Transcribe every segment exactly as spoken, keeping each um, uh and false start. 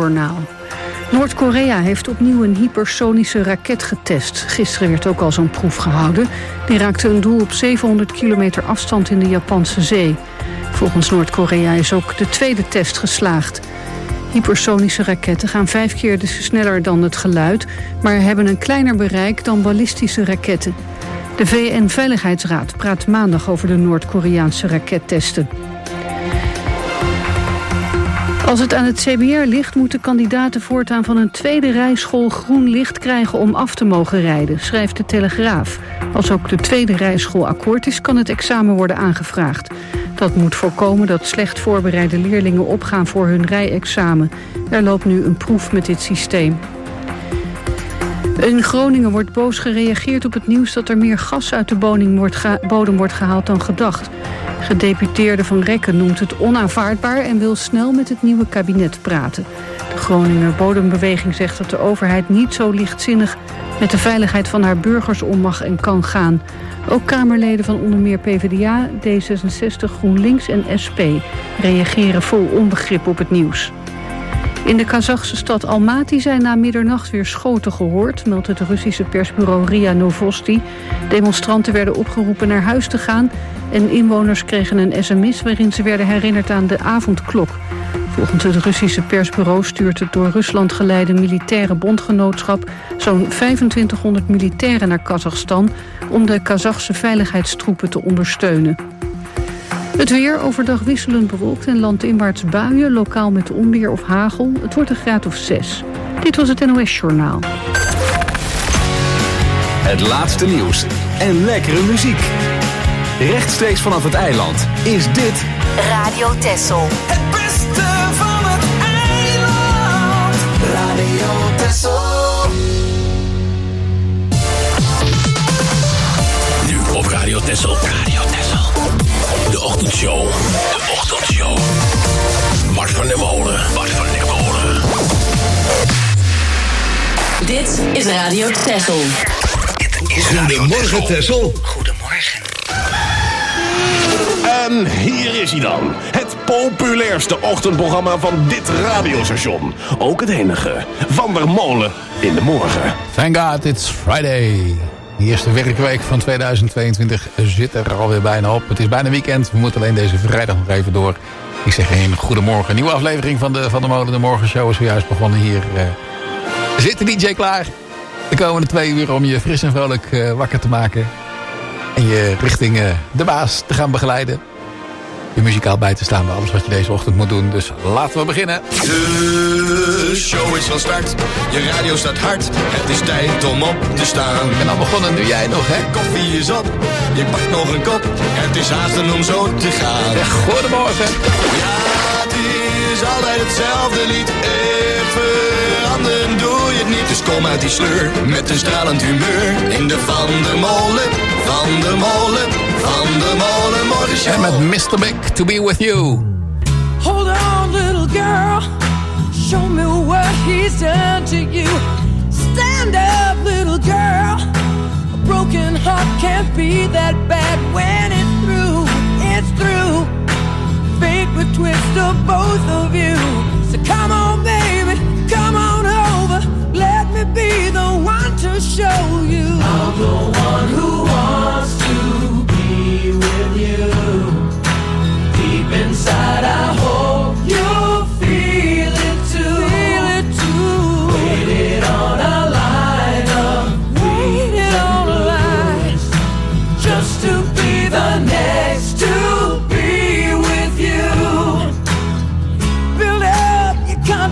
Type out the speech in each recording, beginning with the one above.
Journaal. Noord-Korea heeft opnieuw een hypersonische raket getest. Gisteren werd ook al zo'n proef gehouden. Die raakte een doel op zevenhonderd kilometer afstand in de Japanse zee. Volgens Noord-Korea is ook de tweede test geslaagd. Hypersonische raketten gaan vijf keer dus sneller dan het geluid, maar hebben een kleiner bereik dan ballistische raketten. De V N-veiligheidsraad praat maandag over de Noord-Koreaanse rakettesten. Als het aan het C B R ligt, moeten kandidaten voortaan van een tweede rijschool groen licht krijgen om af te mogen rijden, schrijft de Telegraaf. Als ook de tweede rijschool akkoord is, kan het examen worden aangevraagd. Dat moet voorkomen dat slecht voorbereide leerlingen opgaan voor hun rijexamen. Er loopt nu een proef met dit systeem. In Groningen wordt boos gereageerd op het nieuws dat er meer gas uit de bodem wordt, ge- bodem wordt gehaald dan gedacht. Gedeputeerde Van Rekken noemt het onaanvaardbaar en wil snel met het nieuwe kabinet praten. De Groninger Bodembeweging zegt dat de overheid niet zo lichtzinnig met de veiligheid van haar burgers om mag en kan gaan. Ook Kamerleden van onder meer P v d A, D zesenzestig, GroenLinks en S P reageren vol onbegrip op het nieuws. In de Kazachse stad Almaty zijn na middernacht weer schoten gehoord, meldt het Russische persbureau R I A Novosti. Demonstranten werden opgeroepen naar huis te gaan en inwoners kregen een sms waarin ze werden herinnerd aan de avondklok. Volgens het Russische persbureau stuurt het door Rusland geleide militaire bondgenootschap zo'n vijfentwintighonderd militairen naar Kazachstan om de Kazachse veiligheidstroepen te ondersteunen. Het weer overdag wisselend bewolkt en landinwaarts buien, lokaal met onweer of hagel. Het wordt een graad of zes. Dit was het N O S-journaal. Het laatste nieuws en lekkere muziek. Rechtstreeks vanaf het eiland is dit Radio Texel. Het beste van het eiland. Radio Texel. Nu op Radio Texel. Radio Texel. De ochtendshow. De ochtendshow. Mart van der Molen. Mart van der Molen. Dit is Radio Texel. Goedemorgen, Texel. Goedemorgen. En hier is hij dan. Het populairste ochtendprogramma van dit radiostation. Ook het enige. Van der Molen in de morgen. Thank God, it's Friday. De eerste werkweek van tweeduizend tweeëntwintig zit er alweer bijna op. Het is bijna weekend. We moeten alleen deze vrijdag nog even door. Ik zeg een goedemorgen. Een nieuwe aflevering van de Van der Molen de Morgenshow is zojuist begonnen hier. Uh, zit de D J klaar? De komende twee uur om je fris en vrolijk uh, wakker te maken. En je richting uh, de baas te gaan begeleiden. Je muzikaal bij te staan bij alles wat je deze ochtend moet doen. Dus laten we beginnen. De show is van start. Je radio staat hard. Het is tijd om op te staan. En dan begonnen nu jij nog, hè? Koffie is op. Je pakt nog een kop. Het is haasten om zo te gaan. Ja, goedemorgen. Ja, het is altijd hetzelfde lied. Even veranderen doe je het niet. Dus kom uit die sleur met een stralend humeur. In de Van der Molen, Van der Molen, Van der Molen Morgenshow. En met mister Big, To Be With You. Hold on, little girl. Show me what he's done to you. Stand up, little girl. A broken heart can't be that bad when it's through. It's through. Fate would twist of both of you. So come on, baby, come on over. Let me be the one to show you. I'm the one who wants to be with you. Deep inside, I hope you feel it too. Feel it too. Waited on a line of Waited on a line. just to be the next to be with you. Build up your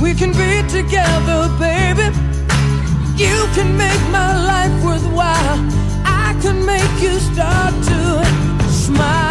we can be together, baby. You can make my life worthwhile. I can make you start to smile.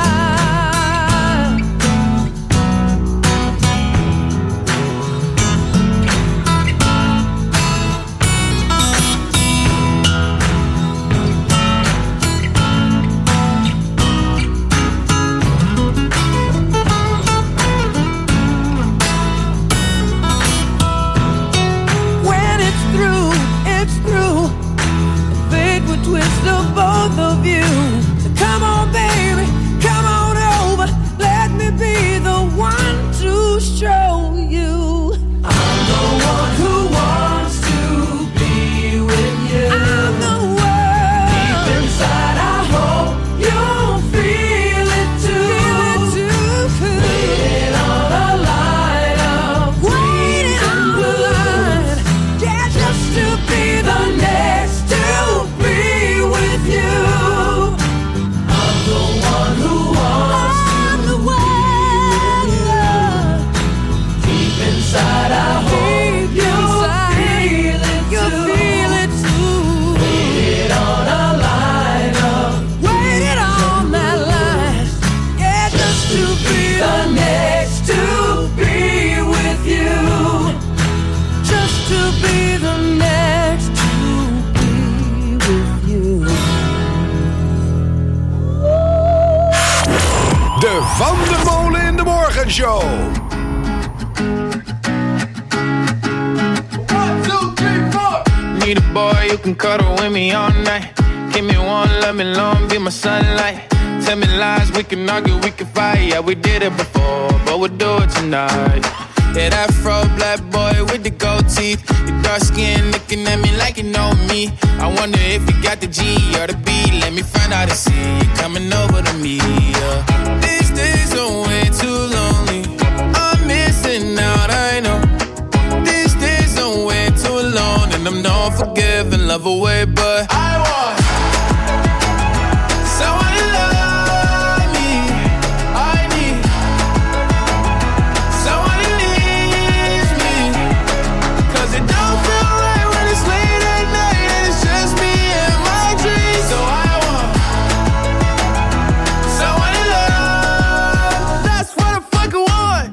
Twist of both of you. So come on, baby, come on over. Let me be the one to show you. I'm the one who wants to be with you. I'm the one. Deep inside, I hope you'll feel it too. Feel it too. Waiting on a line of waiting on the line. Yeah, just to be the next to you. I'm the one who wants I'm to the one. Deep inside, I hope you'll feel it you'll too. Feel it too. Waited on a line of waited on that line. Yeah, just to be the next to be with you. Just to be the next to be with you. De Van der Molen in de Morgenshow. One, two, three, four. Need a boy you can cuddle with me all night. Give me one, love me long, be my sunlight. Tell me lies, we can argue, we can fight. Yeah, we did it before, but we'll do it tonight. Yeah, that fro black boy with the gold teeth. Your dark skin looking at me like you know me. I wonder if you got the G or the B. Let me find out and see you coming over to me. Yeah. These days are way too lonely. I'm missing out, I know. These days are way too alone. And I'm not forgiving, love away, but I want someone to love me. I need someone to leave me. Cause it don't feel right when it's late at night and it's just me and my dreams. So I want someone to love. That's what I fucking want.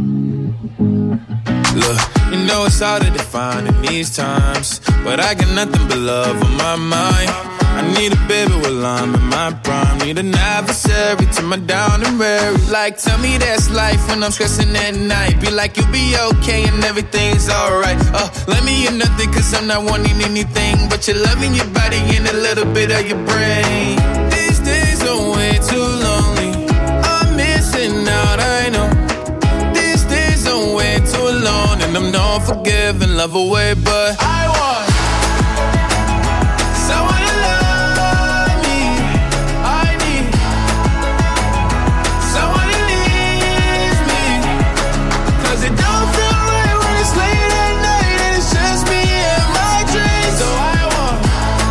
Look, you know it's hard to define in these times, but I got nothing but love on my mind. I need a baby while I'm in my prime. Need an adversary to my down and weary. Like, tell me that's life when I'm stressing at night. Be like, you'll be okay and everything's alright. Uh, let me in nothing cause I'm not wanting anything but your love in your body and a little bit of your brain. These days are way too lonely. I'm missing out, I know. These days are way too alone. And I'm not forgiving, love away, but I want someone to love me. I need someone to leave me. Cause it don't feel right when it's late at night and it's just me and my dreams. So I want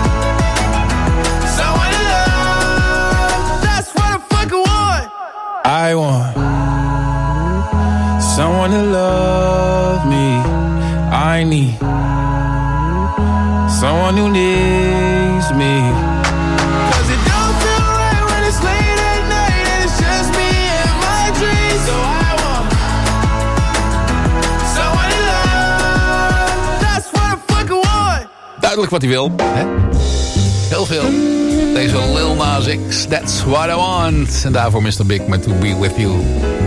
someone to love. That's what I fucking want. I want someone to love me. I need someone who needs me. Cause it don't feel right when it's late at night and it's just me and my dreams. So I want someone to love. That's what I fucking want. Duidelijk wat hij wil, hè? Heel veel. Deze Lil Nas X, That's What I Want. En daarvoor mister Big met To Be With You.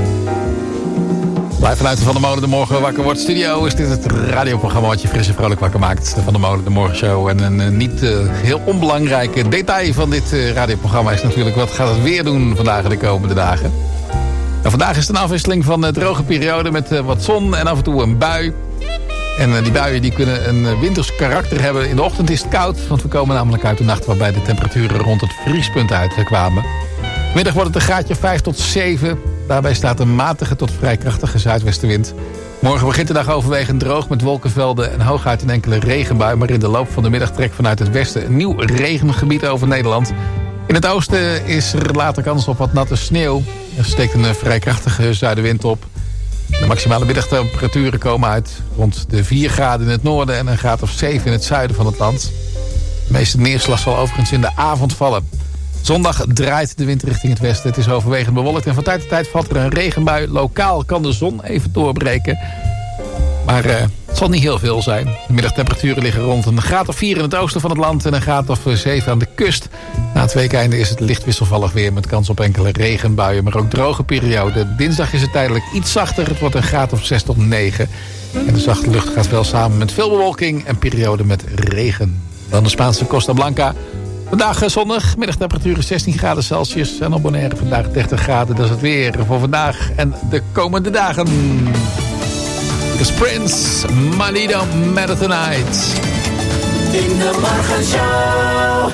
Live vanuit de Van der Molen de Morgen Wakker Wordt Studio is dit het radioprogramma wat je fris en vrolijk wakker maakt. De Van der Molen de Morgen Show. En een uh, niet uh, heel onbelangrijk detail van dit uh, radioprogramma is natuurlijk wat gaat het weer doen vandaag de komende dagen. Nou, vandaag is het een afwisseling van een droge periode met uh, wat zon en af en toe een bui. En uh, die buien die kunnen een uh, winters karakter hebben. In de ochtend is het koud, want we komen namelijk uit de nacht waarbij de temperaturen rond het vriespunt uitkwamen. Middag wordt het een graadje vijf tot zeven. Daarbij staat een matige tot vrij krachtige zuidwestenwind. Morgen begint de dag overwegend droog met wolkenvelden en hooguit een enkele regenbui. Maar in de loop van de middag trekt vanuit het westen een nieuw regengebied over Nederland. In het oosten is er later kans op wat natte sneeuw. Er steekt een vrij krachtige zuidenwind op. De maximale middagtemperaturen komen uit rond de vier graden in het noorden en een graad of zeven in het zuiden van het land. De meeste neerslag zal overigens in de avond vallen. Zondag draait de wind richting het westen. Het is overwegend bewolkt en van tijd tot tijd valt er een regenbui. Lokaal kan de zon even doorbreken. Maar uh, het zal niet heel veel zijn. De middagtemperaturen liggen rond een graad of vier in het oosten van het land en een graad of zeven aan de kust. Na het weekeinde is het licht wisselvallig weer met kans op enkele regenbuien, maar ook droge perioden. Dinsdag is het tijdelijk iets zachter. Het wordt een graad of zes tot negen. En de zachte lucht gaat wel samen met veel bewolking en perioden met regen. Dan de Spaanse Costa Blanca. Vandaag zonnig, middagtemperatuur zestien graden Celsius. En op Bonaire vandaag dertig graden. Dat is het weer voor vandaag en de komende dagen. The Prince, Money Don't Matter Tonight. In de Morgenshow.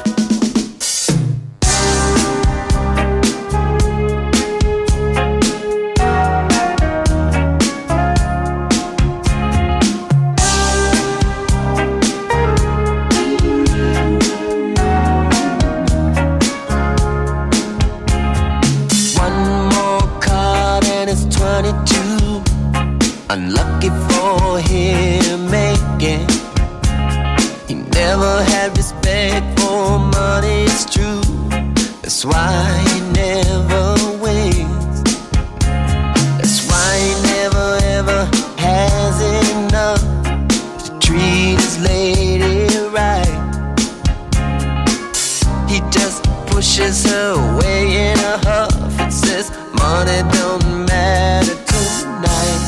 Unlucky for him again. He never had respect for money, it's true. That's why he never wins. That's why he never ever has enough to treat his lady right. He just pushes her away in a huff and says money don't matter tonight.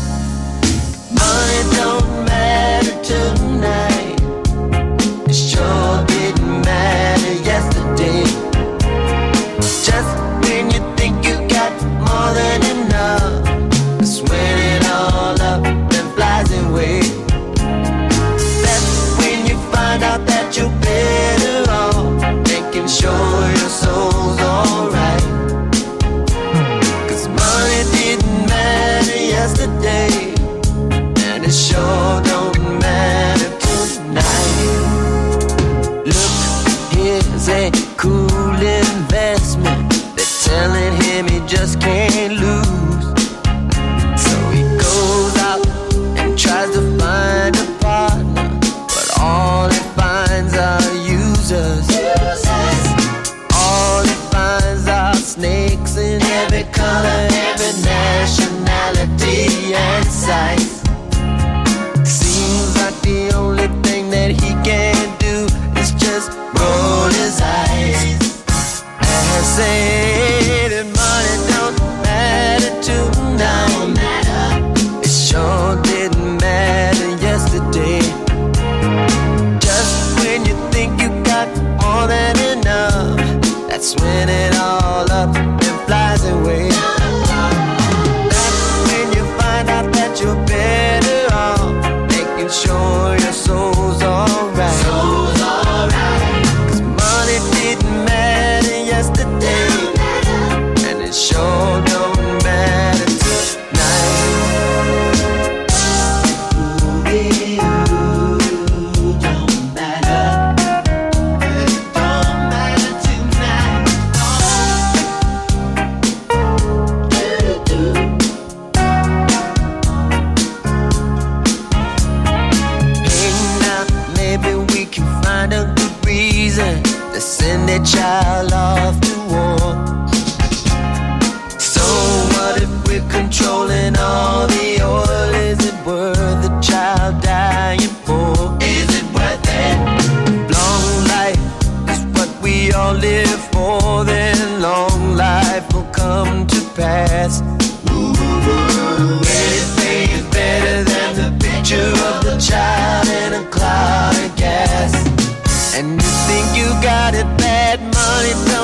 Money don't matter tonight. It sure didn't matter yesterday. Just when you think you got more than enough, that's when it all up and flies away. That's when you find out that you're better off making sure your soul's alright. Cause money didn't matter yesterday. It sure don't matter tonight. Look, here's a cool investment. They're telling him he just can't lose. So he goes out and tries to find a partner, but all he finds are users. All he finds are snakes in every color, every nationality and size. Seems like the only thing that he can do is just roll his eyes and say that money don't matter tonight. It sure didn't matter yesterday. Just when you think you got more than enough, that's when it all up and flies away. That's when you find out that you're better off making sure your soul's alright. Soul's alright. Cause money didn't matter yesterday, and it sure don't matter tonight. Ooh, ooh, don't matter. It don't matter tonight. Do, do. Find a good reason to send their child off to war. So what if we're controlling all the oil? Is it worth the child dying for? Is it worth it? Long life is what we all live for, then long life will come to pass. Anything is better than the picture of the child in a cloud of gas. And you think you got it bad, money don't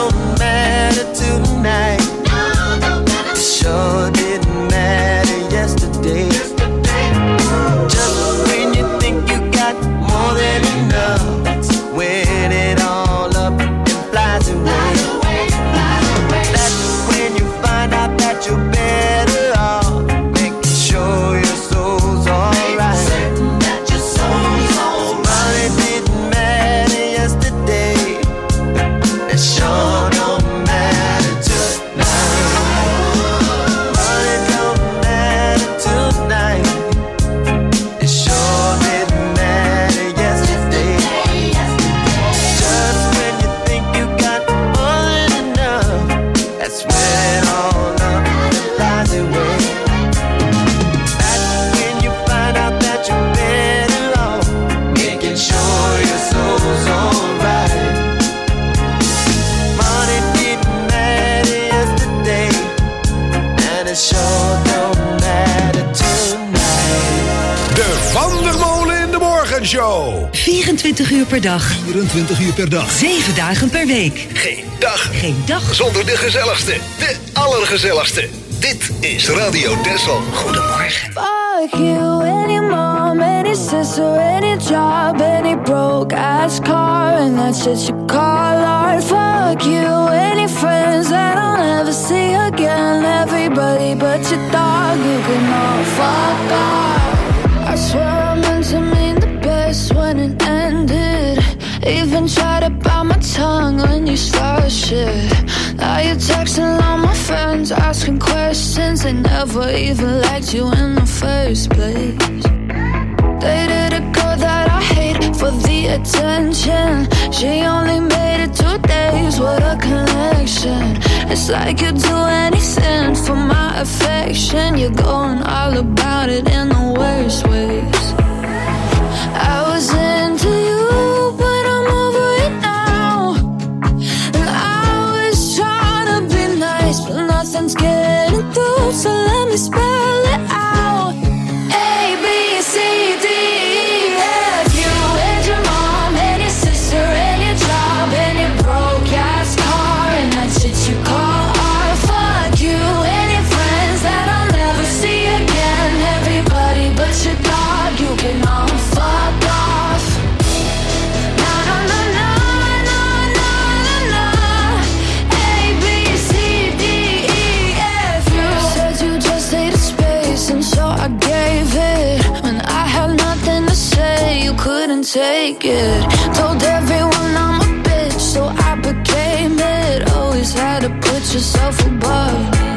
ochtendshow. vierentwintig uur per dag. vierentwintig uur per dag. zeven dagen per week. Geen dag. Geen dag. Zonder de gezelligste. De allergezelligste. Dit is Radio Texel. Goedemorgen. Fuck you, any mom, any sister, any job, any broke ass car, and that's shit you call art. Fuck you, any friends that I'll never see again. Everybody but your dog, you can all fuck off. I swear I meant to mean the best when it ended. Even tried to bite my tongue when you started shit. Now you're texting all my friends, asking questions. They never even liked you in the first place. Dated a girl that I hate for the attention. She only made it two days, what a connection. It's like you'd do anything for my affection. You're going all about it in the worst ways. I was into you, but I'm over it now. And I was trying to be nice, but nothing's getting through, so let me spell it out. A, B, C, D, E, F, you and your mom and your sister and your job and your broke ass car and that shit you call art. Fuck you and your friends that I'll never see again. Everybody but your dog, you can all fuck off. Na na na na na na na na. A, B, C, D, E, F, you said you just needed space, and so I gave it. When I had nothing to say, you couldn't take it. Told everyone I'm a bitch, so I became it. Always had to put yourself above me.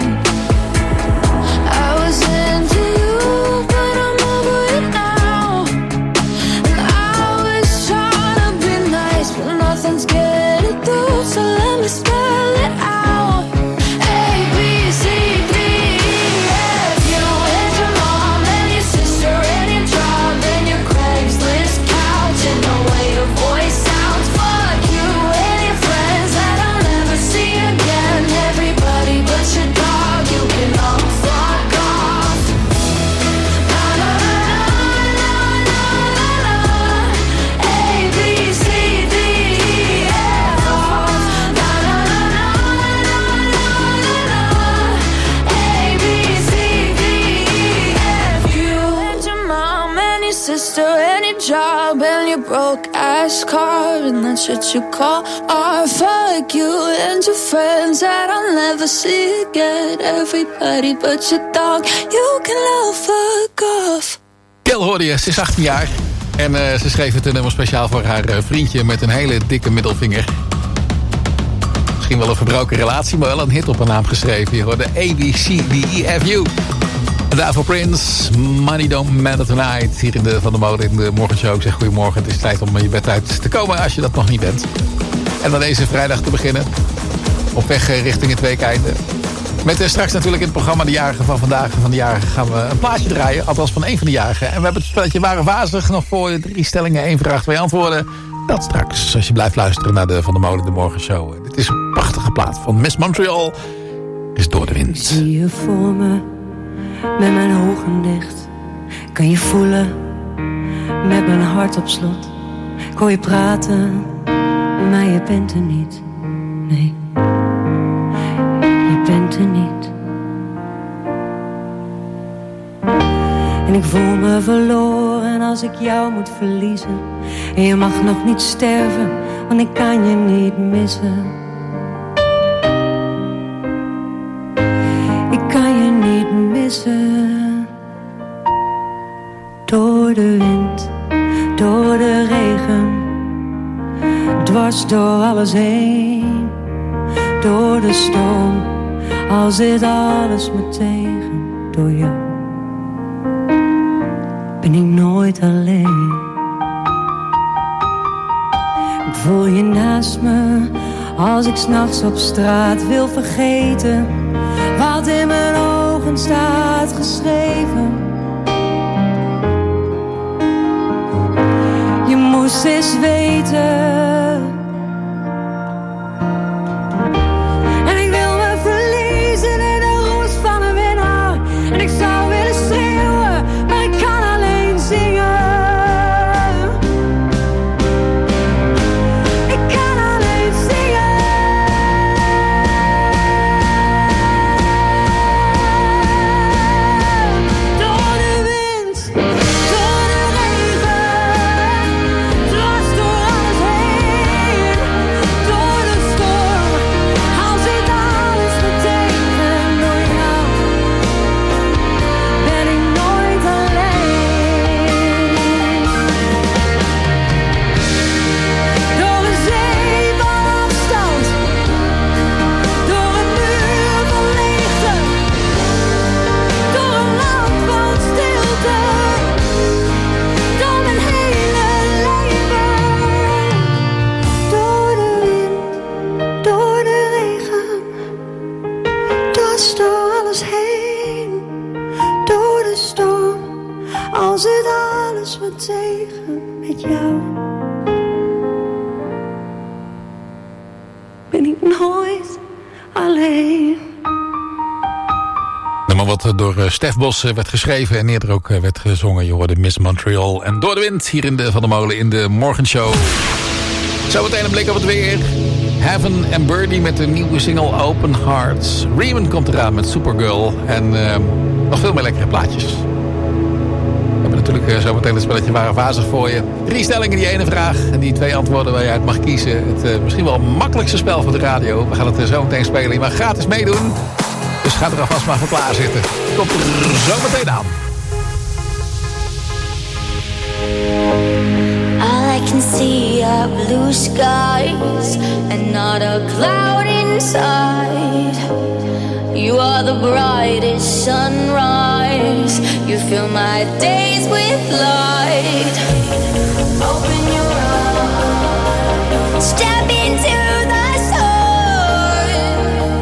I was into you, but I'm over it now. And I was trying to be nice, but nothing's getting through, so let me spell it out. A, B, C, D, E, F, you and your mom and your sister and your job and your Craigslist couch and the way your voice sounds. Fuck you and your friends that I'll never see again. Everybody but your dog, you can all fuck off. Na na na na na na na. A, B, C, D, E, F, off. Na na na na na na na na. A, B, C, D, E, F, you and your mom and your sister and your job and your broke ass car and that shit you call art. Fuck you and your friends that I'll never see again. Everybody but your dog, you can all fuck off. Kel hoorde je, ze is achttien jaar. En uh, ze schreef het een nummer speciaal voor haar uh, vriendje met een hele dikke middelvinger. Misschien wel een verbroken relatie, maar wel een hit op haar naam geschreven. Je hoorde A, B, C, D, E, F, U. En daarvoor Prince, Money Don't Matter Tonight. Hier in de Van de Mode in de morgenshow. Ik zeg goedemorgen, het is tijd om je bed uit te komen als je dat nog niet bent. En dan deze vrijdag te beginnen. Op weg uh, richting het weekeinde. Met uh, straks natuurlijk in het programma de jarigen van vandaag. Van de jarigen gaan we een plaatje draaien. Althans van één van de jarigen. En we hebben het spelletje Ware Wazig nog voor je. Drie stellingen, één vraag, twee antwoorden. Dat straks, als je blijft luisteren naar de Van de Mode de morgenshow. Dit is een prachtige plaat van Miss Montreal. Is door de wind. Ik zie je voor me, met mijn ogen dicht. Kan je voelen, met mijn hart op slot. Ik hoor je praten, maar je bent er niet. Nee, je bent er niet. En ik voel me verloren als ik jou moet verliezen. En je mag nog niet sterven, want ik kan je niet missen. Ik kan je niet missen. Door de wind, door de regen, dwars door alles heen. Door de storm, al zit alles me tegen. Door jou ben ik nooit alleen. Ik voel je naast me, als ik 's nachts op straat wil vergeten wat in mijn ogen staat geschreven. Je moest eens weten. En ik wil me verliezen in de roes van een winnaar. En ik zou willen schreeuwen, maar ik kan alleen zingen. Al zit alles wat tegen met jou, ben ik nooit alleen. Maar wat door Stef Bos werd geschreven en eerder ook werd gezongen. Je hoorde Miss Montreal en Door de Wind hier in de Van der Molen in de morgenshow. Zometeen een blik op het weer. Heaven en Birdie met de nieuwe single Open Hearts. Riemann komt eraan met Supergirl. En uh, nog veel meer lekkere plaatjes. We hebben natuurlijk uh, zometeen het spelletje Ware Vazig voor je. Drie stellingen, die ene vraag. En die twee antwoorden waar je uit mag kiezen. Het uh, misschien wel makkelijkste spel voor de radio. We gaan het uh, zo meteen spelen. Je mag gratis meedoen. Dus ga er alvast maar voor klaar zitten. Komt er zo meteen aan. All I can see are blue skies and not a cloud inside. You are the brightest sunrise. You fill my days with light. Open your eyes. Step into the sun.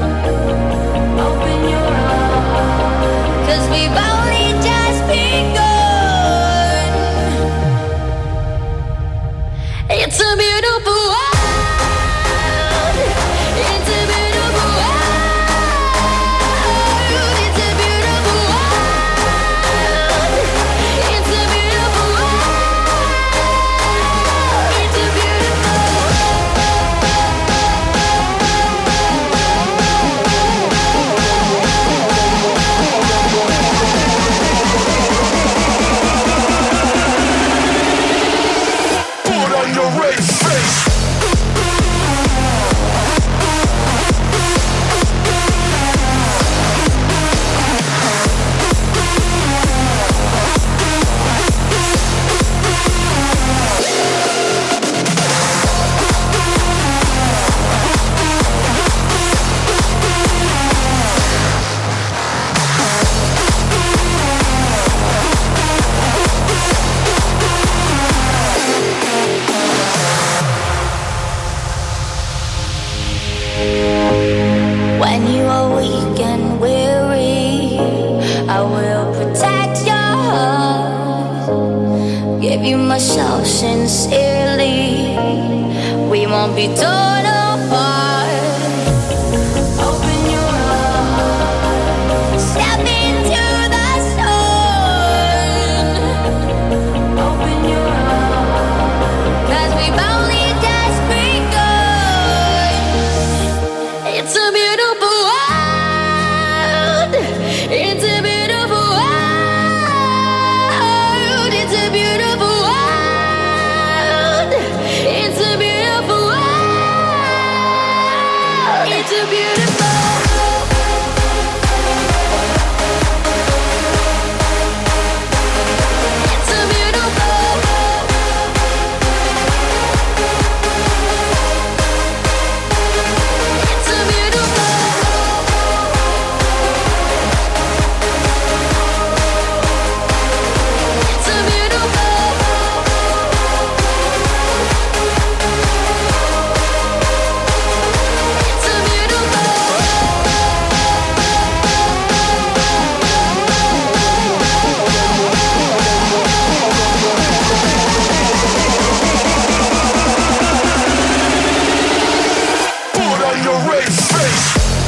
Open your eyes. 'Cause we've only just begun. It's a beautiful world. It's a beautiful world. It's a beautiful world. It's a beautiful world. It's a beautiful Put on your race face. When you are weak and weary, I will protect your heart. Give you myself sincerely. We won't be torn apart. Open your eyes. Step into the sun. Open your eyes. 'Cause we've only just begun. It's a beautiful world. It's a beautiful world. It's a beautiful world. It's a beautiful world. It's a beautiful It's a beautiful It's a beautiful It's a beautiful It's a beautiful Put on your race face.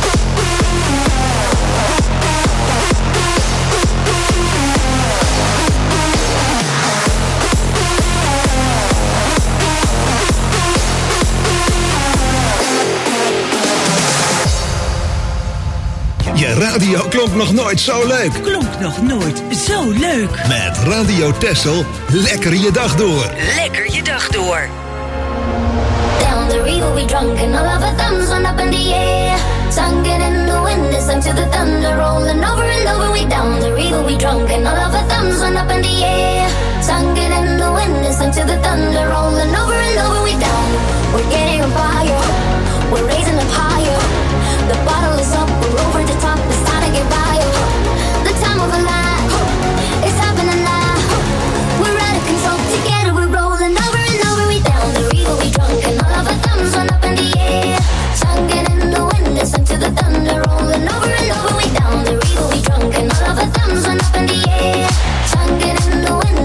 Je radio klonk nog nooit zo leuk. Klonk nog nooit zo leuk. Met Radio Texel, lekker je dag door. Lekker je dag door. Down the river we drunk and all of our thumbs went up in the air. Sunken in the wind, it's to the thunder rolling over and over. We down the river we drunk and all of our thumbs went up in the air. Sunken in the wind, it's to the thunder rolling over and over. We down, we're getting on fire, we're raising up higher. The bottle is up, we're over the top, it's time to get wild. The time of a life, it's happening now. We're out of control, together we're rolling over and over. We down the river we drunk and all of our thumbs went up in the air. Sunken in the wind, listen to the thunder rolling over and over. We down the river we drunk and all of our thumbs went up in the air. Sunken in the wind,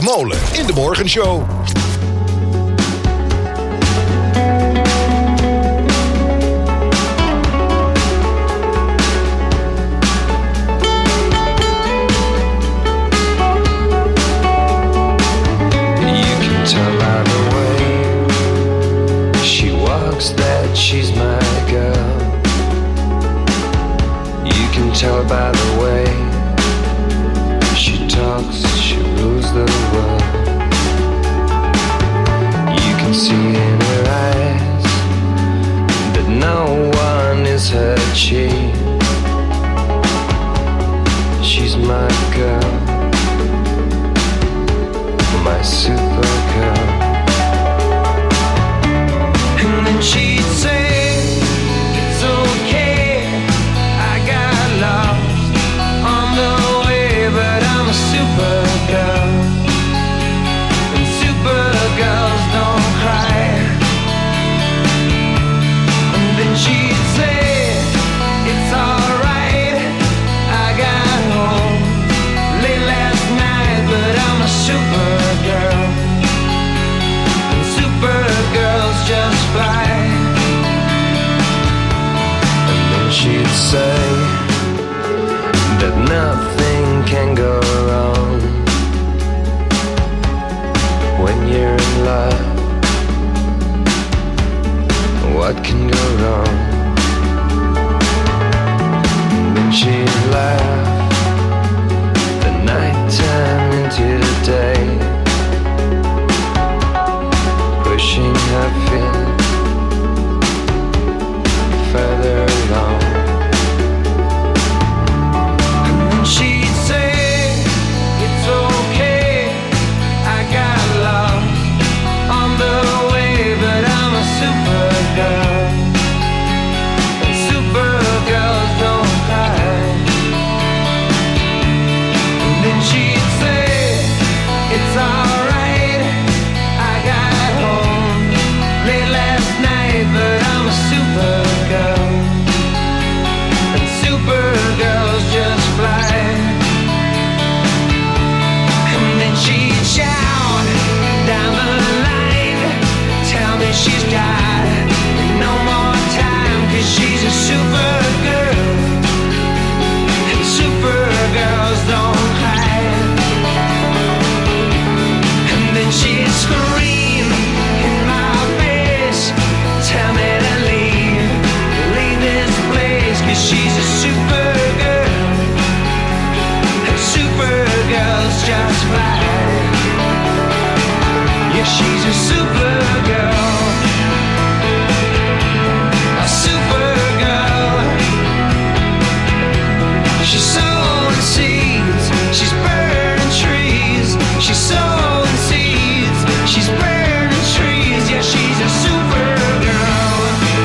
der Molen in de Morgenshow. That she's my girl. You can tell by the way she talks, she rules the world. You can see in her eyes that no one is her chief. She's my girl, my super girl. And then she'd say, it's okay, I got lost on the way, but I'm a super girl, and super girls don't cry. And then she'd say, it's alright, I got home late last night, but I'm a super girl, and super girls just fly. And then she'd say that nothing can go wrong when you're in love. What can go wrong? And then she'd laugh the night time into the day, pushing her feet further along. And then she'd say, it's okay, I got lost on the way, but I'm a super girl, and super girls don't cry. And then she'd say, it's alright, I got home late last night, but I'm a super girl, and super girls just fly. And then she'd shout down the line, tell me she's got no more time, 'cause she's a super girl, and super girls don't cry. And then she'd scream in my face, tell me to leave, leave this place, 'cause she's a super girl, and super girls just fly. Yeah, she's a super girl, a super girl. She's sowing seeds, she's burning trees, she's sowing seeds, she's burning trees. Yeah, she's a super girl,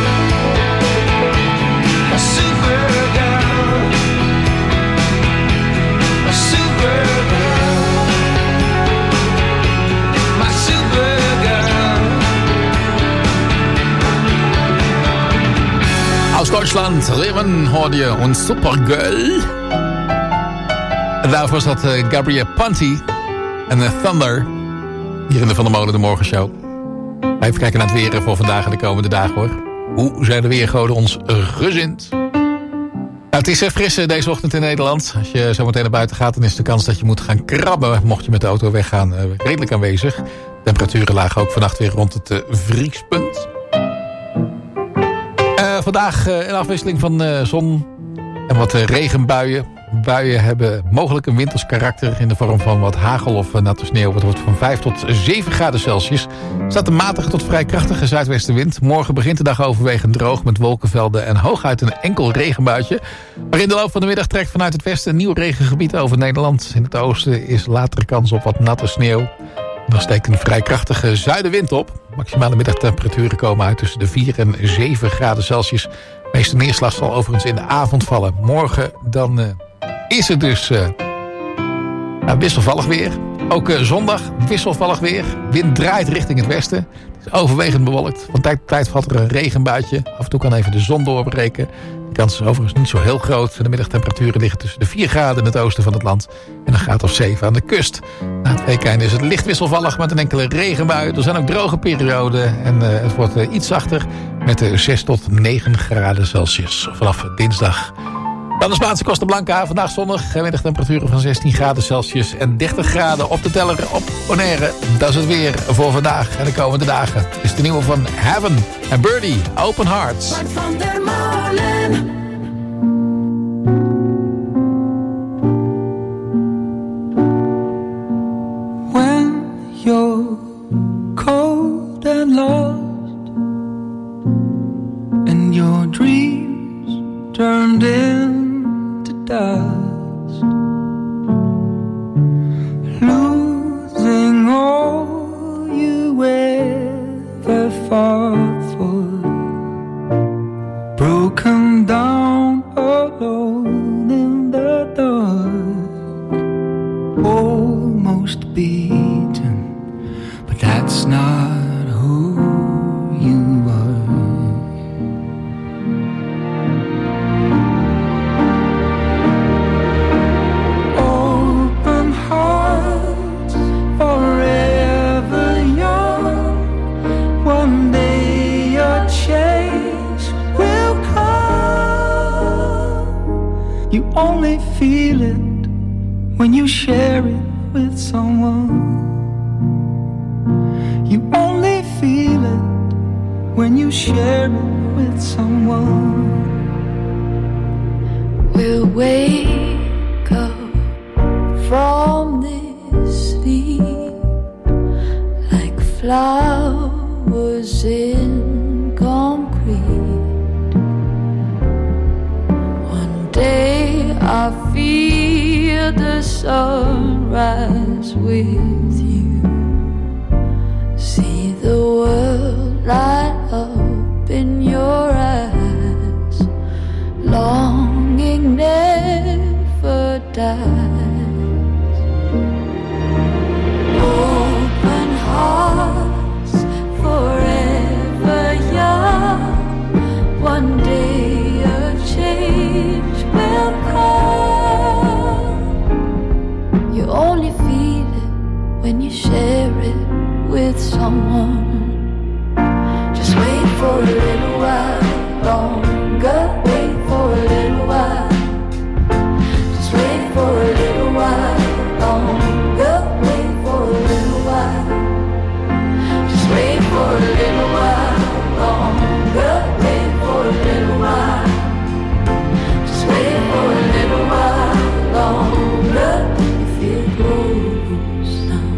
a super girl, a super girl, my super girl. Aus Deutschland, Leben hoorde je en Supergirl. En daarvoor was dat uh, Gabrielle Ponti en uh, Thunder. Hier in de Van der Molen de Morgenshow. Even kijken naar het weer voor vandaag en de komende dagen hoor. Hoe zijn de weergoden ons gezind? Nou, het is uh, fris uh, deze ochtend in Nederland. Als je zo meteen naar buiten gaat, dan is de kans dat je moet gaan krabben. Mocht je met de auto weggaan, uh, redelijk aanwezig. Temperaturen lagen ook vannacht weer rond het uh, vriespunt. Uh, vandaag uh, een afwisseling van uh, zon en wat uh, regenbuien. Buien hebben mogelijk een winters karakter in de vorm van wat hagel of uh, natte sneeuw. Het wordt van vijf tot zeven graden Celsius. Er staat een matige tot vrij krachtige zuidwestenwind. Morgen begint de dag overwegend droog met wolkenvelden en hooguit een enkel regenbuitje. Maar in de loop van de middag trekt vanuit het westen een nieuw regengebied over Nederland. In het oosten is latere kans op wat natte sneeuw. Er steekt een vrij krachtige zuidenwind op. Maximale middagtemperaturen komen uit tussen de vier en zeven graden Celsius. De meeste neerslag zal overigens in de avond vallen. Morgen dan uh, is het dus uh, nou, wisselvallig weer. Ook uh, zondag wisselvallig weer. Wind draait richting het westen. Het is overwegend bewolkt. Van tijd tot tijd valt er een regenbuitje. Af en toe kan even de zon doorbreken. De kans is overigens niet zo heel groot. De middagtemperaturen liggen tussen de vier graden in het oosten van het land en een graad of zeven aan de kust. Na het weekende is het licht wisselvallig met een enkele regenbui. Er zijn ook droge perioden en uh, het wordt uh, iets zachter met uh, zes tot negen graden Celsius vanaf dinsdag. Dan de Spaanse Costa Blanca. Vandaag zonnig. Middagtemperaturen van zestien graden Celsius en dertig graden op de teller op Bonaire. Dat is het weer voor vandaag en de komende dagen. Het is de nieuwe van Heaven en Birdie, Open Hearts. Bart van der Molen. When you're cold and lost and your dreams turned into dust, losing all you ever fought for, broken down alone in the dark, almost beaten, but that's not who you are. Open hearts, forever young. One day your change will come. You only feel it when you share it with someone. You only feel it when you share it with someone. We'll wake up from this sleep like flowers in concrete. One day I feel the sunrise with you, see the world light up in your eyes, longing never dies. Open hearts, forever young. One day a change will come. You only feel it when you share it with someone. Just wait for a little while longer. Wait for a little while. Just wait for a little while longer. Wait for a little while. Just wait for a little while longer. Wait for a little while. Just wait for a little while longer. You feel close now.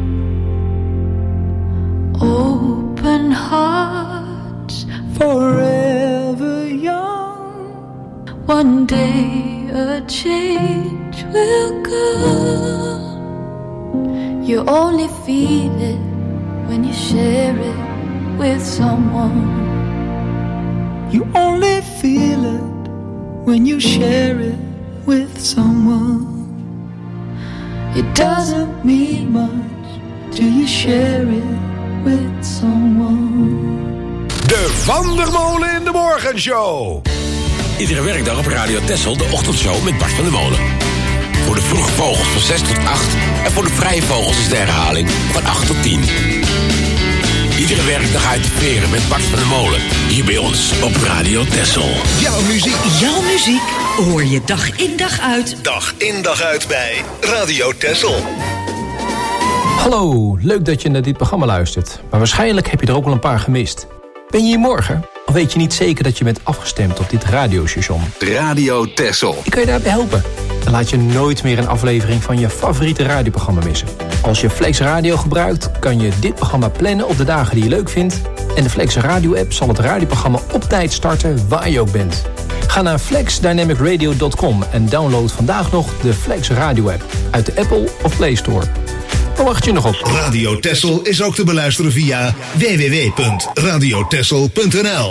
Open hearts, forever young. One day a change will come. You only feel it when you share it with someone. You only feel it when you share it with someone. It doesn't mean much till you share it with someone. De Van der Molen in de Morgenshow. Iedere werkdag op Radio Texel de ochtendshow met Bart van der Molen. Voor de vroege vogels van zes tot acht en voor de vrije vogels is de herhaling van acht tot tien. Iedere werkdag uit de veren met Bart van der Molen. Hier bij ons op Radio Texel. Jouw muziek. Jouw muziek hoor je dag in dag uit. Dag in dag uit bij Radio Texel. Hallo, leuk dat je naar dit programma luistert. Maar waarschijnlijk heb je er ook wel een paar gemist. Ben je hier morgen? Of weet je niet zeker dat je bent afgestemd op dit radiostation? Radio Texel. Ik kan je daarbij helpen. Dan laat je nooit meer een aflevering van je favoriete radioprogramma missen. Als je Flex Radio gebruikt, kan je dit programma plannen op de dagen die je leuk vindt. En de Flex Radio app zal het radioprogramma op tijd starten waar je ook bent. Ga naar flex dynamic radio dot com en download vandaag nog de Flex Radio app uit de Apple of Play Store. Waar wacht je nog op? Radio Texel is ook te beluisteren via w w w punt radio texel punt n l.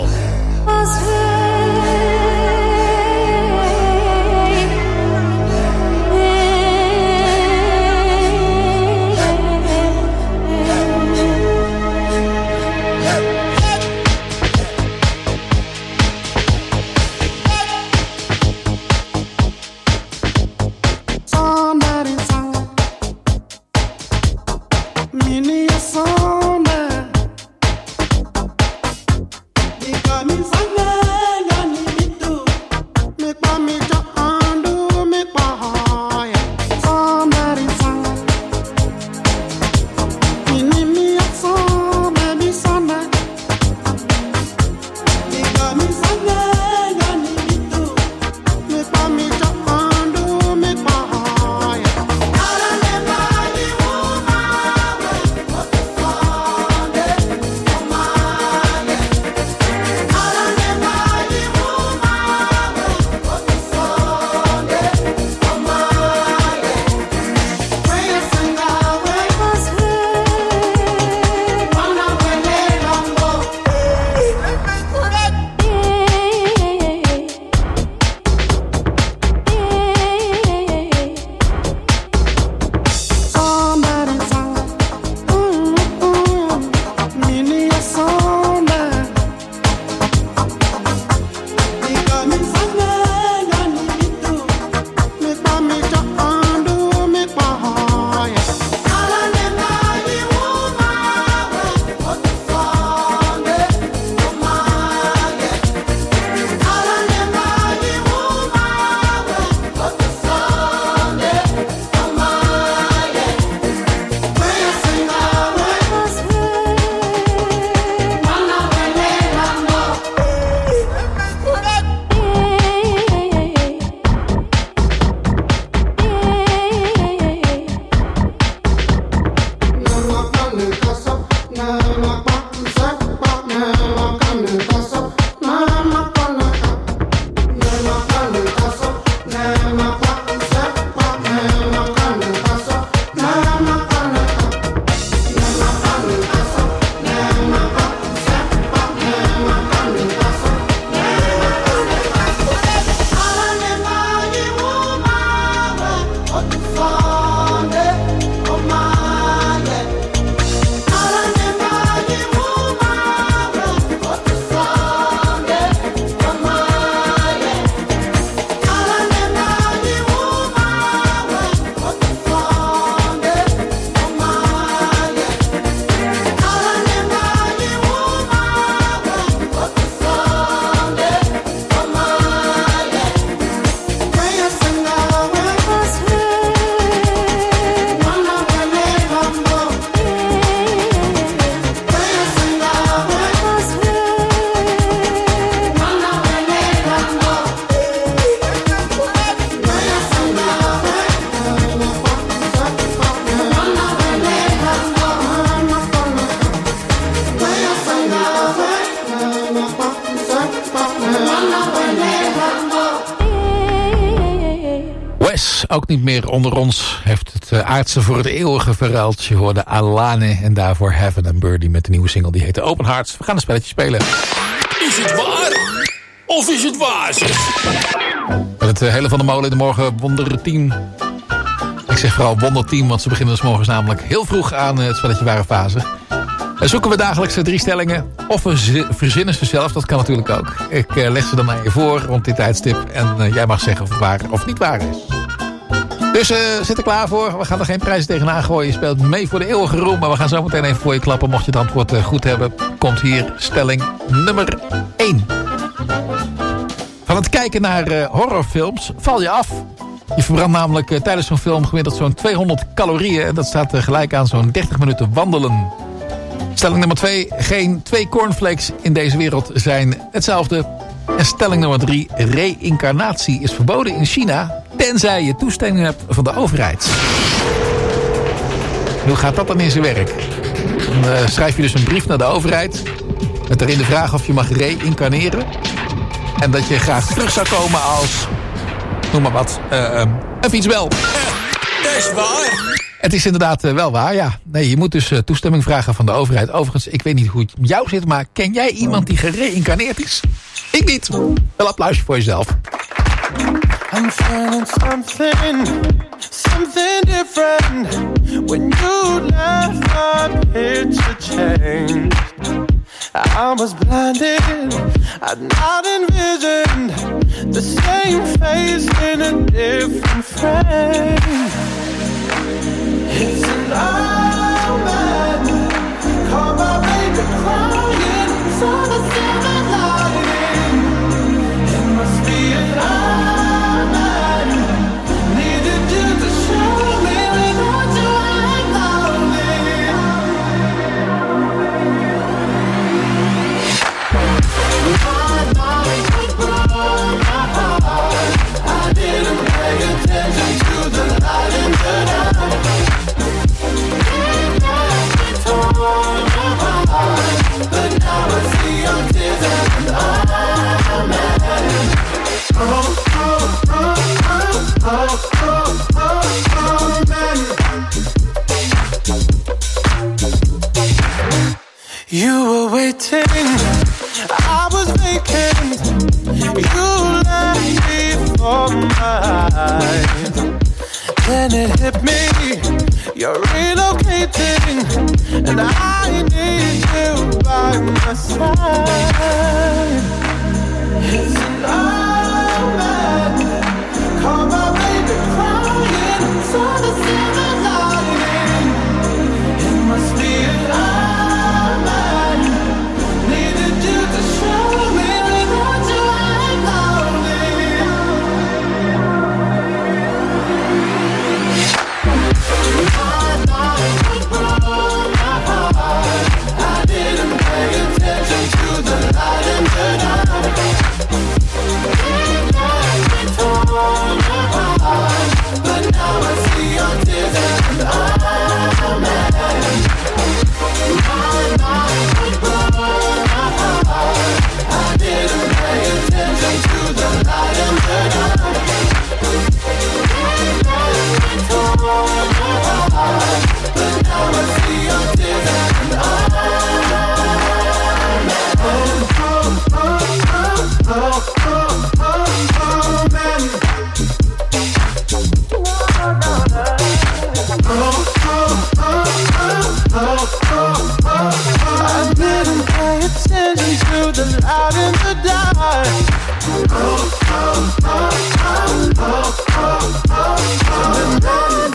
Wes, ook niet meer onder ons, heeft het uh, aardse voor het eeuwige verruild. Je hoorde Alane en daarvoor Heaven and Birdie met de nieuwe single die heet Open Hearts. We gaan een spelletje spelen. Is het waar? Of is het waar, zeg? Met het uh, hele Van de Molen in de Morgen wonderteam. Ik zeg vooral wonderteam, want ze beginnen dus morgens namelijk heel vroeg aan uh, het spelletje Ware Fase. En zoeken we dagelijks drie stellingen. Of we verzinnen ze zelf, dat kan natuurlijk ook. Ik uh, leg ze dan aan je voor rond dit tijdstip. En uh, jij mag zeggen of het waar of niet waar is. Dus uh, zit er klaar voor. We gaan er geen prijzen tegenaan gooien. Je speelt mee voor de eeuwige roem. Maar we gaan zo meteen even voor je klappen. Mocht je het antwoord uh, goed hebben, komt hier stelling nummer één. Van het kijken naar uh, horrorfilms val je af. Je verbrandt namelijk uh, tijdens zo'n film gemiddeld zo'n tweehonderd calorieën. En dat staat uh, gelijk aan zo'n dertig minuten wandelen. Stelling nummer twee. Geen twee cornflakes in deze wereld zijn hetzelfde. En stelling nummer drie. Reïncarnatie is verboden in China, tenzij je toestemming hebt van de overheid. Hoe gaat dat dan in zijn werk? Dan uh, schrijf je dus een brief naar de overheid. Met daarin de vraag of je mag reïncarneren. En dat je graag terug zou komen als, noem maar wat, uh, een fietsbel. Dat is waar. Het is inderdaad uh, wel waar, ja. Nee, je moet dus uh, toestemming vragen van de overheid. Overigens, ik weet niet hoe het met jou zit, maar ken jij iemand die gereïncarneerd is? Ik niet. Wel applausje voor jezelf. I'm feeling something, something different. When you left, my picture changed. I was blinded, I'd not envisioned the same face in a different frame. It's an old man, call my baby crying, saw the silver lining. It must be an old man, needed you to show me without you I'm lonely. My mind was broken apart, I didn't pay attention to the light in the dark. But now I see your tears and I'm mad. Oh, oh, oh, oh, oh, oh, oh, oh, man. You were waiting, I was vacant. You left before my eyes. Then it hit me, you're relocating, and I need you by my side. It's an old man, call my baby crying, saw the silver lining. It must be an old man, needed you to show me without you I'm lonely. I didn't pay attention to the light in the dark. It left me torn apart, but now I see your tears and I'm mad. My mind was blown apart. I didn't pay attention to the light in the dark. It left me torn apart, but now I see your tears and I'm mad. Oh, oh, oh, oh, oh, oh, oh, man. Oh, oh, oh, oh, oh, oh, oh. I didn't pay attention to the light in the dark. Oh, oh, oh, oh, oh, oh, oh, oh, man.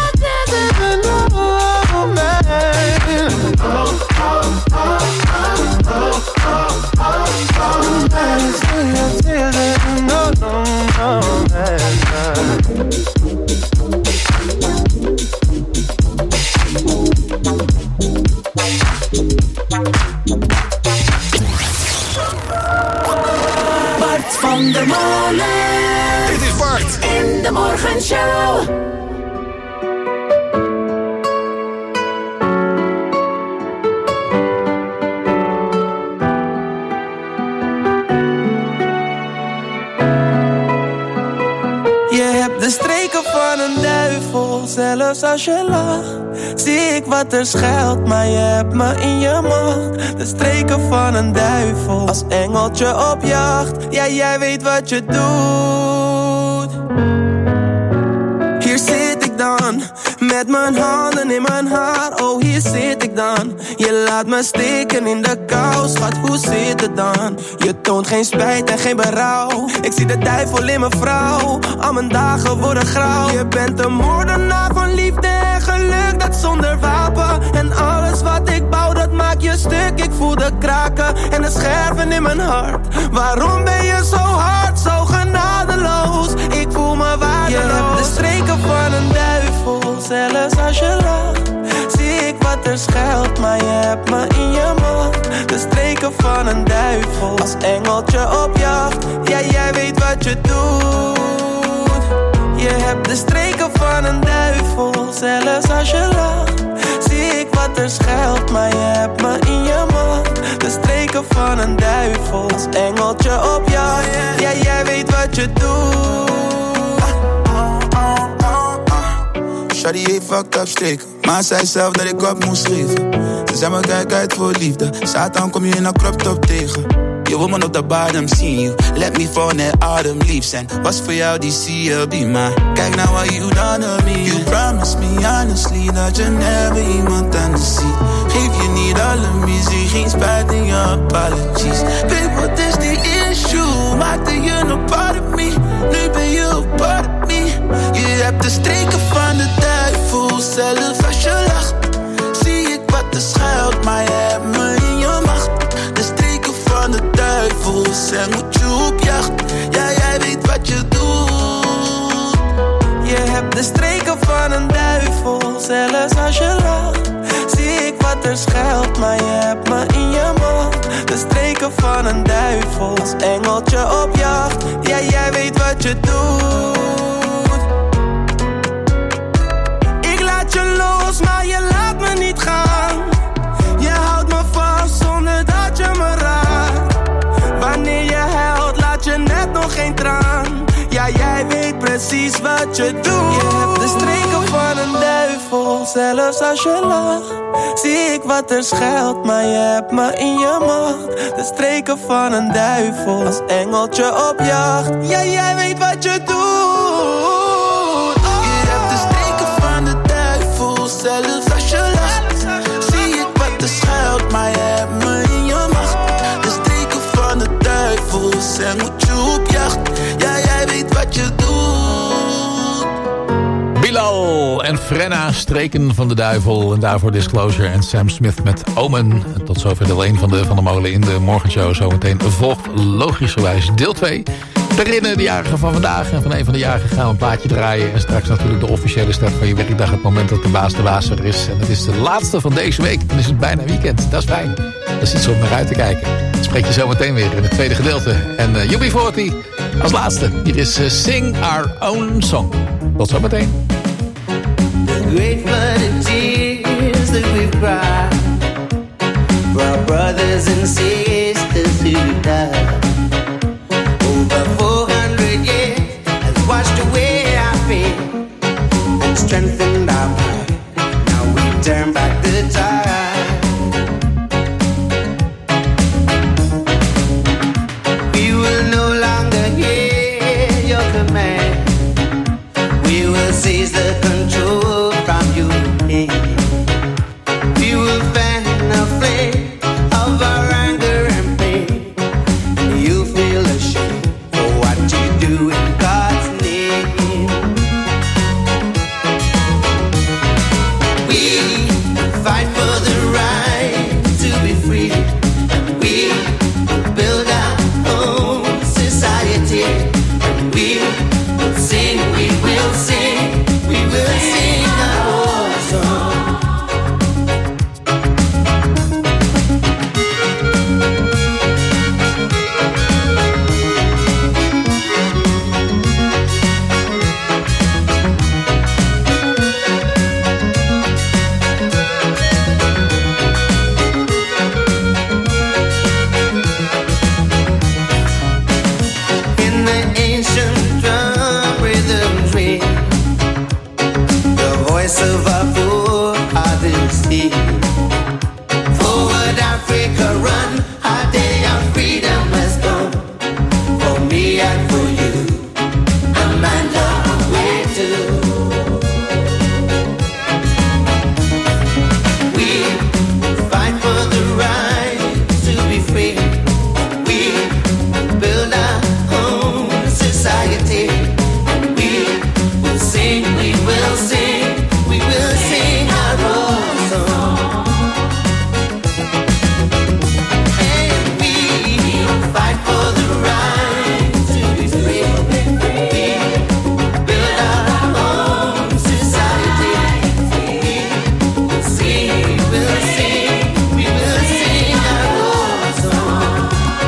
Bart van der Molen. Dit is Bart. In de Morgenshow. de streken van een duivel. Zelfs als je lacht, zie ik wat er schuilt. Maar je hebt me in je macht. De streken van een duivel. Als engeltje op jacht. Ja, jij weet wat je doet. Hier zit ik dan, met mijn handen in mijn haar. Oh, hier zit ik dan. Je laat me steken in de kou. Schat, hoe zit het dan? Je toont geen spijt en geen berouw. Ik zie de duivel in mijn vrouw. Al mijn dagen worden grauw. Je bent een moordenaar van liefde en geluk, dat zonder wapen. En alles wat ik bouw, dat maakt je stuk. Ik voel de kraken en de scherven in mijn hart. Waarom ben je zo hard, zo genadeloos? Ik voel me waardeloos. Je hebt de streken van een duivel. Zelfs als je lacht, zie ik wat er schuilt. Maar je hebt me in je macht. De streken van een duivel. Als engeltje op jacht. Ja, jij weet wat je doet. Je hebt de streken van een duivel. Zelfs als je lacht, zie ik wat er schuilt. Maar je hebt me in je macht. De streken van een duivel. Als engeltje op jacht. Ja, jij weet wat je doet. Shawty heeft fucked up streken, maar zei zelf dat ik op moest geven. Ze zei me kijk uit voor liefde, Satan kom je in een crop top tegen. Je woman op de bottom, see you. Let me fall net autumn leaves. En was voor jou die C L B, maar kijk nou what you done to me. You promised me honestly dat je never iemand anders ziet. Geef je niet alle muziek, geen spijt in je apologies. Babe, wat is die issue? Maakte je nog part of me? Nu ben je een part of me. Je hebt de streken van de duivel. Zelfs als je lacht, zie ik wat er schuilt. Maar je hebt me in je macht. De streken van de duivel. Zeg moet je op jacht. Ja, jij weet wat je doet. Je hebt de streken van een duivel. Zelfs als je lacht, zie ik wat er schuilt. Maar je hebt me in je macht. De streken van een duivel. Als engeltje op jacht. Ja, jij weet wat je doet. Ik laat je los, maar je laat me niet gaan. Je houdt me vast zonder dat je me raakt. Wanneer je huilt, laat je net nog geen traan. Ja, jij weet precies wat je doet. Je hebt de streken van een duivel. Zelfs als je lacht, zie ik wat er schuilt. Maar je hebt me in je macht. De streken van een duivel. Als engeltje op jacht. Ja, jij weet wat je doet. Je hebt de streken van de duivel. Zelfs als je lacht, zie ik wat er schuilt. Maar je hebt me in je macht. De streken van de duivel. Zeg moet je op jacht. Ja, jij weet wat je doet. Bilal en Frenna, streken van de duivel. En daarvoor Disclosure en Sam Smith met Omen. En tot zover deel één van de Van der Molen in de morgenshow. Zometeen volgt logischerwijs deel twee. Daarin de jarigen van vandaag. En van een van de jarigen gaan we een plaatje draaien. En straks natuurlijk de officiële start van je werkdag. Het moment dat de baas de baas er is. En het is de laatste van deze week. Dan is het bijna weekend. Dat is fijn. Dat is iets om naar uit te kijken. Dat spreek je zo meteen weer in het tweede gedeelte. En uh, U B veertig als laatste. Hier is uh, Sing Our Own Song. Tot zo meteen. The great flood of tears that we've cried for our brothers and sisters who died. Over four hundred years has washed away our fear and strengthened our pride. Now we turn back the tide. We will no longer hear your command. We will seize the control from you. We will fan the flame of our anger and pain. out for you. I might love the way too. We fight for the right to be free. We build our own society. We will sing, we will sing, we will sing our own song. And we fight for the right to be free. We build our own society. We will sing, we will sing, we will sing our own song.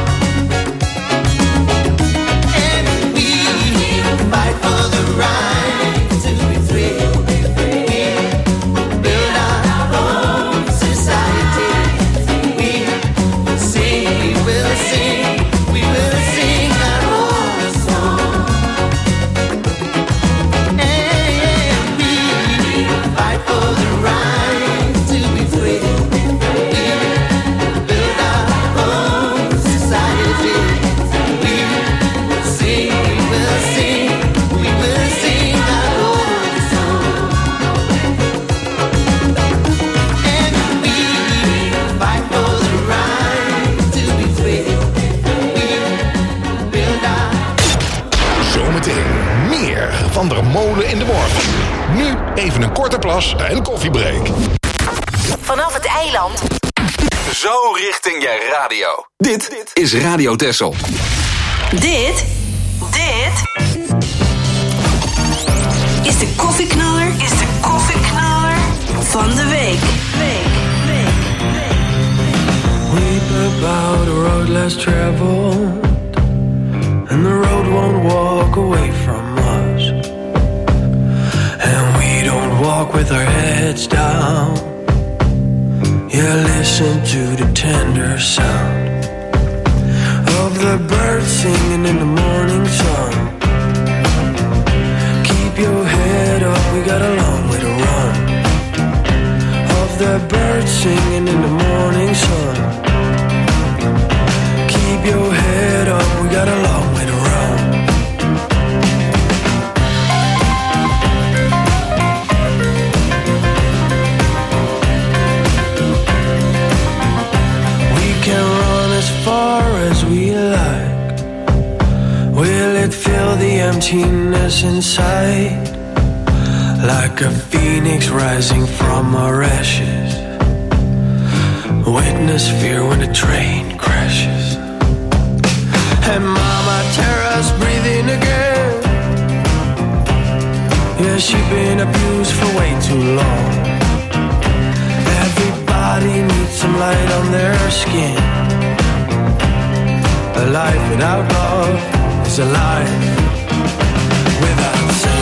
And we fight for the right to be free. We build our own society. We will sing, we will sing, we will sing our own song. And we fight for the right to be free. We build our own society. We will sing, we will sing, we will sing our own song. And we fight for the right to be free. We build our Zometeen meer Van der Molen in de morgen. Nu even een korte plas en koffiebreak. Vanaf het eiland. Zo richting je radio. Dit is Radio Texel. Dit, dit is de koffieknaller, is de koffieknaller van de week. Week, week, Weep about a road less traveled, and the road won't walk away from us. And we don't walk with our heads down. Yeah, listen to the tender sound of the birds singing in the morning sun. Keep your head up, we got a long way to run. Of the birds singing in the morning sun. Keep your head up, we got a long way to run. We can run as far as we like. Will it fill the emptiness inside? Like a phoenix rising from our ashes. Witness fear when a train crashes. And mama Tara's breathing again. Yeah, she's been abused for way too long. Everybody needs some light on their skin. A life without love is a life without sin.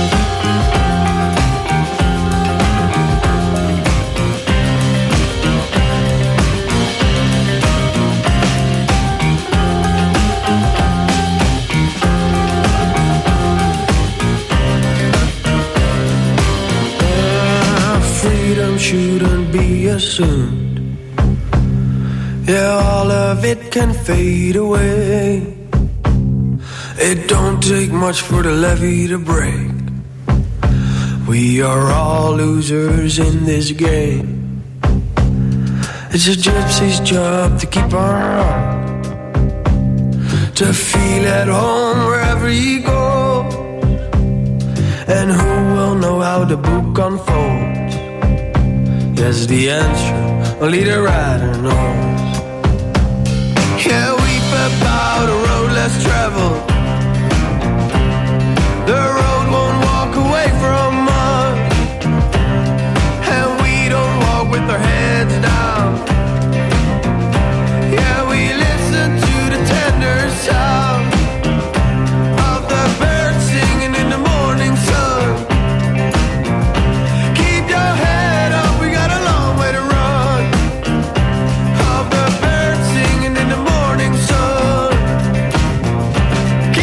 Freedom shouldn't be assumed. Yeah, all of it can fade away. It don't take much for the levee to break. We are all losers in this game. It's a gypsy's job to keep our heart, to feel at home wherever he goes. And who will know how the book unfolds? Yes, the answer only the rider knows. Yeah, weep about a road less traveled. The road won't walk away from us, and we don't walk with our heads down. Yeah, we listen to the tender sound of the birds singing in the morning sun. Keep your head up, we got a long way to run. Of the birds singing in the morning sun.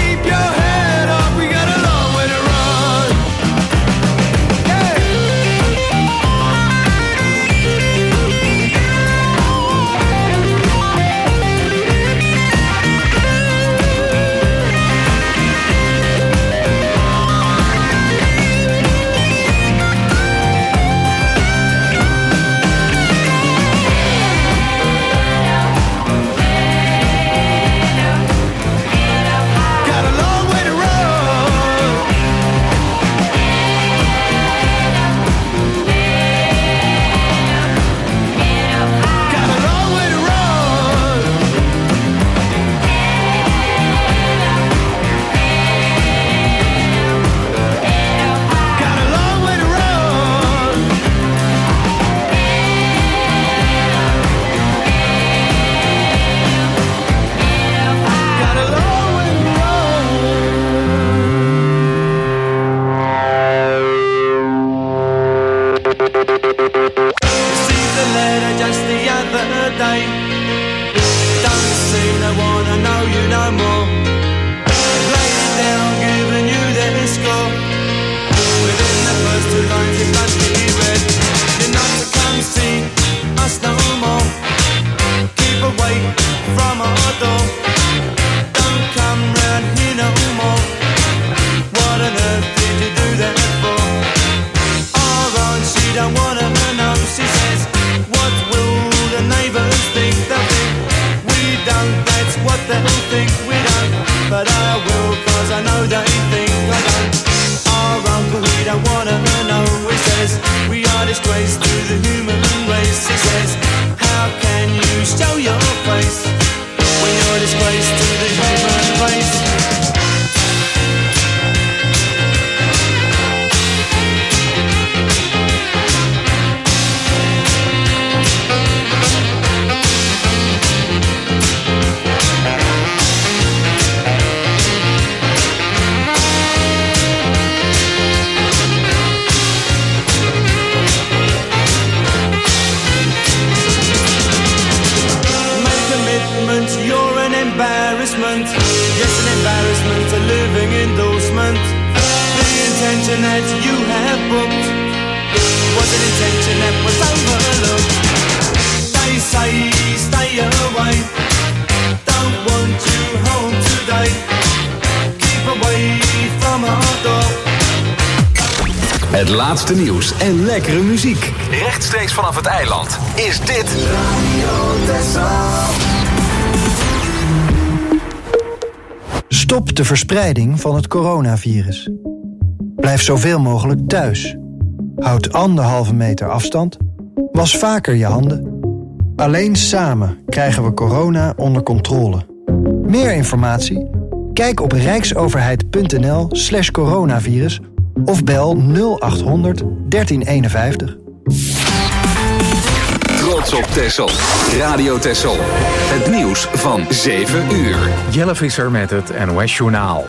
that you have booked was an intention that was overlooked. They say stay away, don't want you home today. Keep away from our door. Het laatste nieuws en lekkere muziek. Rechtstreeks vanaf het eiland is dit Radio Texel. Stop de verspreiding van het coronavirus. Blijf zoveel mogelijk thuis. Houd anderhalve meter afstand. Was vaker je handen. Alleen samen krijgen we corona onder controle. Meer informatie? Kijk op rijksoverheid.nl slash coronavirus of bel nul achthonderd dertien eenenvijftig. Trots op Texel. Radio Texel. Het nieuws van zeven uur. Jelle Visser met het N O S Journaal.